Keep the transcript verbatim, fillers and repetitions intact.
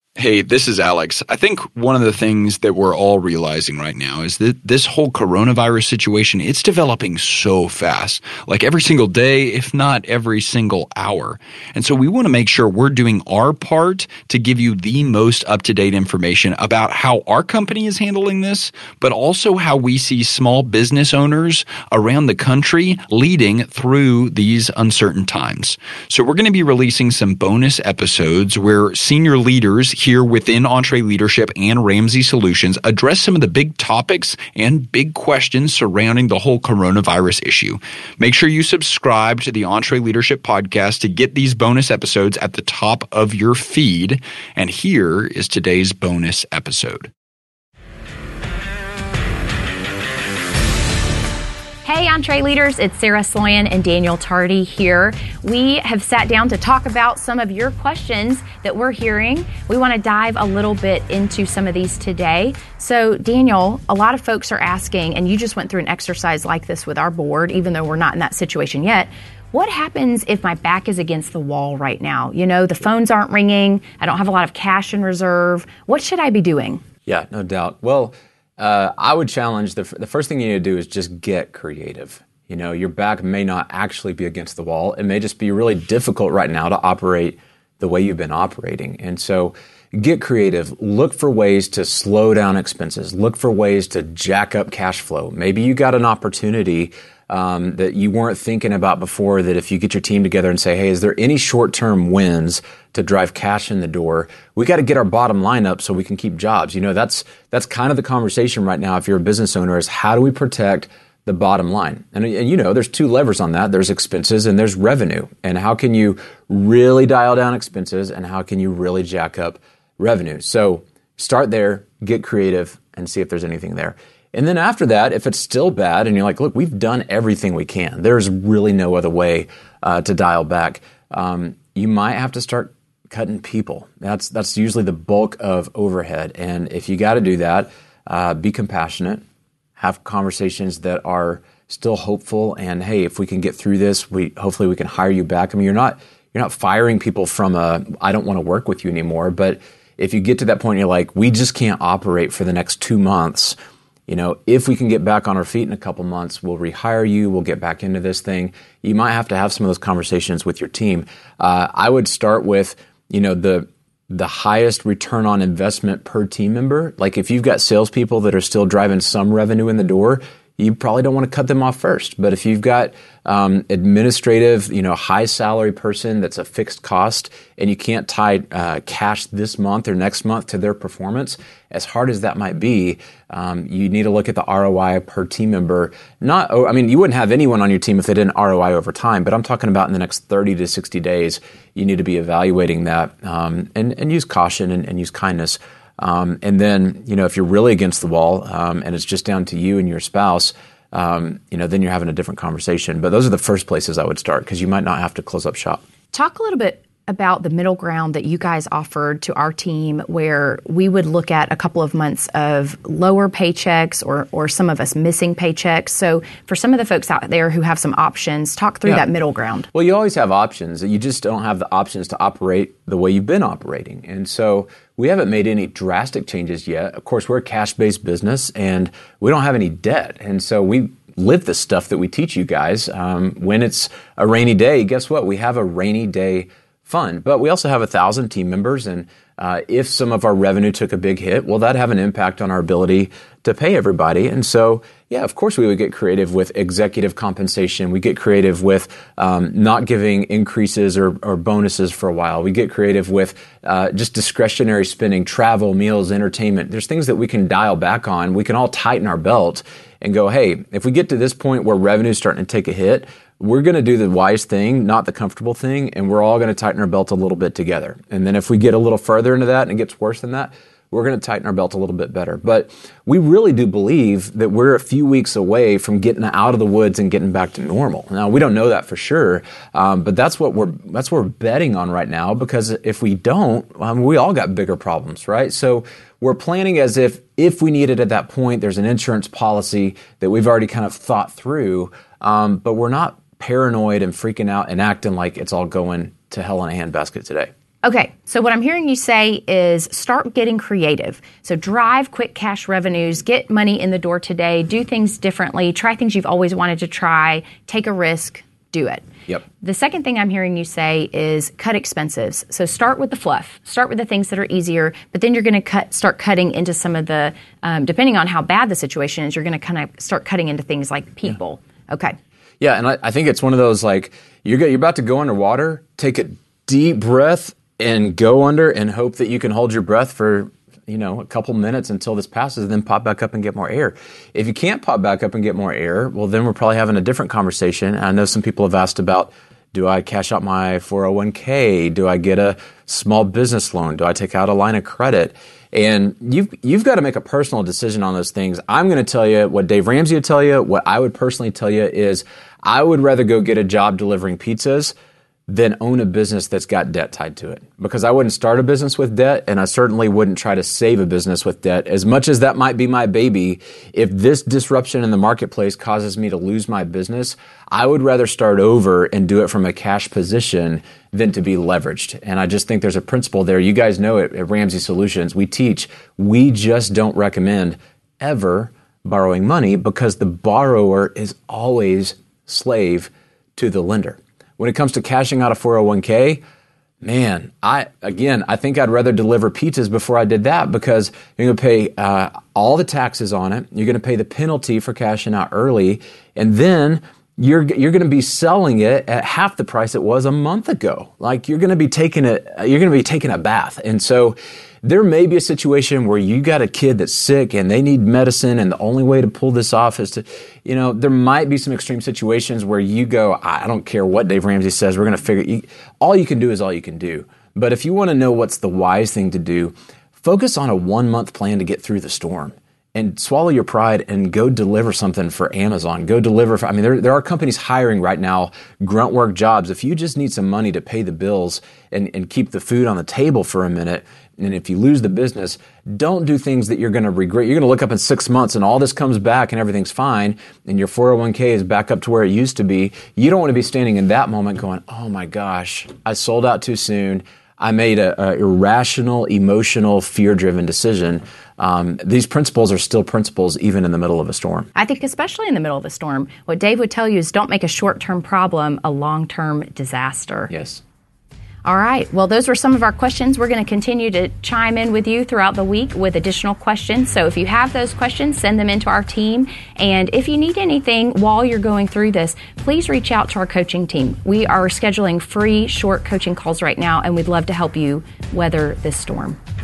Hey, this is Alex. I think one of the things that we're all realizing right now is that this whole coronavirus situation, it's developing so fast, like every single day, if not every single hour. And so we want to make sure we're doing our part to give you the most up-to-date information about how our company is handling this, but also how we see small business owners around the country leading through these uncertain times. So we're going to be releasing some bonus episodes where senior leaders here within EntreLeadership and Ramsey Solutions address some of the big topics and big questions surrounding the whole coronavirus issue. Make sure you subscribe to the EntreLeadership podcast to get these bonus episodes at the top of your feed. And here is today's bonus episode. Hey, EntreLeaders, it's Sarah Sloyan and Daniel Tardy here. We have sat down to talk about some of your questions that we're hearing. We want to dive a little bit into some of these today. So, Daniel, a lot of folks are asking, and you just went through an exercise like this with our board, even though we're not in that situation yet. What happens if my back is against the wall right now? You know, the phones aren't ringing. I don't have a lot of cash in reserve. What should I be doing? Yeah, no doubt. Well, Uh, I would challenge, the, the first thing you need to do is just get creative. You know, your back may not actually be against the wall. It may just be really difficult right now to operate the way you've been operating. And so get creative. Look for ways to slow down expenses. Look for ways to jack up cash flow. Maybe you got an opportunity um, that you weren't thinking about before, that if you get your team together and say, hey, is there any short-term wins to drive cash in the door? We got to get our bottom line up so we can keep jobs. You know, that's that's kind of the conversation right now if you're a business owner, is how do we protect the bottom line? And, and you know, there's two levers on that. There's expenses and there's revenue. And how can you really dial down expenses and how can you really jack up revenue? So start there, get creative, and see if there's anything there. And then after that, if it's still bad and you're like, look, we've done everything we can, there's really no other way uh, to dial back, um, you might have to start cutting people. That's that's usually the bulk of overhead. And if you got to do that, uh, be compassionate, have conversations that are still hopeful. And hey, if we can get through this, we hopefully we can hire you back. I mean, you're not you're not firing people from a I don't want to work with you anymore. But if you get to that point, you're like, we just can't operate for the next two months. You know, if we can get back on our feet in a couple months, we'll rehire you. We'll get back into this thing. You might have to have some of those conversations with your team. Uh, I would start with, you know, the the highest return on investment per team member. Like if you've got salespeople that are still driving some revenue in the door, you probably don't want to cut them off first. But if you've got um, administrative, you know, high salary person that's a fixed cost and you can't tie uh, cash this month or next month to their performance, as hard as that might be, um, you need to look at the R O I per team member. Not, I mean, you wouldn't have anyone on your team if they didn't R O I over time, but I'm talking about in the next thirty to sixty days, you need to be evaluating that um, and, and use caution and, and use kindness. Um, and then, you know, if you're really against the wall um, and it's just down to you and your spouse, um, you know, then you're having a different conversation. But those are the first places I would start because you might not have to close up shop. Talk a little bit about the middle ground that you guys offered to our team where we would look at a couple of months of lower paychecks or or some of us missing paychecks. So for some of the folks out there who have some options, talk through yeah. that middle ground. Well, you always have options. You just don't have the options to operate the way you've been operating. And so we haven't made any drastic changes yet. Of course, we're a cash-based business and we don't have any debt. And so we live the stuff that we teach you guys. Um, when it's a rainy day, guess what? We have a rainy day fund. But we also have a thousand team members, and uh, if some of our revenue took a big hit, well, that'd have an impact on our ability to pay everybody. And so, yeah, of course we would get creative with executive compensation. We get creative with um, not giving increases or, or bonuses for a while. We get creative with uh, just discretionary spending, travel, meals, entertainment. There's things that we can dial back on. We can all tighten our belt and go, hey, if we get to this point where revenue is starting to take a hit, we're going to do the wise thing, not the comfortable thing, and we're all going to tighten our belt a little bit together. And then if we get a little further into that and it gets worse than that, we're going to tighten our belt a little bit better. But we really do believe that we're a few weeks away from getting out of the woods and getting back to normal. Now, we don't know that for sure, um, but that's what we're that's what we're betting on right now, because if we don't, um, we all got bigger problems, right? So we're planning as if if we need it at that point, there's an insurance policy that we've already kind of thought through, um, but we're not paranoid and freaking out and acting like it's all going to hell in a handbasket today. Okay, so what I'm hearing you say is start getting creative. So drive quick cash revenues, get money in the door today, do things differently, try things you've always wanted to try, take a risk, do it. Yep. The second thing I'm hearing you say is cut expenses. So start with the fluff. Start with the things that are easier, but then you're going to cut, start cutting into some of the, um, depending on how bad the situation is, you're going to kind of start cutting into things like people. Yeah. Okay. Yeah, and I, I think it's one of those like, you're, you're about to go underwater, take a deep breath, and go under and hope that you can hold your breath for, you know, a couple minutes until this passes, and then pop back up and get more air. If you can't pop back up and get more air, well, then we're probably having a different conversation. And I know some people have asked about, do I cash out my four oh one k? Do I get a small business loan? Do I take out a line of credit? And you've, you've got to make a personal decision on those things. I'm going to tell you what Dave Ramsey would tell you. What I would personally tell you is I would rather go get a job delivering pizzas than own a business that's got debt tied to it. Because I wouldn't start a business with debt, and I certainly wouldn't try to save a business with debt. As much as that might be my baby, if this disruption in the marketplace causes me to lose my business, I would rather start over and do it from a cash position than to be leveraged. And I just think there's a principle there. You guys know it at Ramsey Solutions. We teach, we just don't recommend ever borrowing money because the borrower is always slave to the lender. When it comes to cashing out a four oh one k, man, I again, I think I'd rather deliver pizzas before I did that because you're going to pay uh, all the taxes on it. You're going to pay the penalty for cashing out early, and then you're you're going to be selling it at half the price it was a month ago. Like you're going to be taking a you're going to be taking a bath, and so there may be a situation where you got a kid that's sick and they need medicine, and the only way to pull this off is to, you know, there might be some extreme situations where you go, I don't care what Dave Ramsey says, we're going to figure you, all you can do is all you can do. But if you want to know what's the wise thing to do, focus on a one month plan to get through the storm. And swallow your pride and go deliver something for Amazon. Go deliver for, I mean, there, there are companies hiring right now, grunt work jobs. If you just need some money to pay the bills and, and keep the food on the table for a minute, and if you lose the business, don't do things that you're going to regret. You're going to look up in six months and all this comes back and everything's fine and your four oh one k is back up to where it used to be. You don't want to be standing in that moment going, oh my gosh, I sold out too soon. I made a, a irrational, emotional, fear-driven decision. Um, these principles are still principles even in the middle of a storm. I think especially in the middle of a storm, what Dave would tell you is don't make a short-term problem a long-term disaster. Yes. All right. Well, those were some of our questions. We're going to continue to chime in with you throughout the week with additional questions. So if you have those questions, send them into our team. And if you need anything while you're going through this, please reach out to our coaching team. We are scheduling free short coaching calls right now, and we'd love to help you weather this storm.